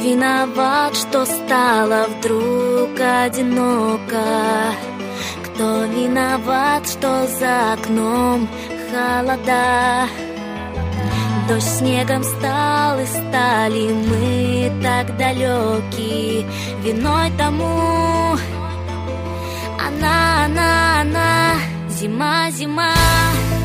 виноват, что стало вдруг одиноко? Кто виноват, что за окном холода? Дождь снегом стал, и стали мы так далеки. Виной тому она, зима, зима.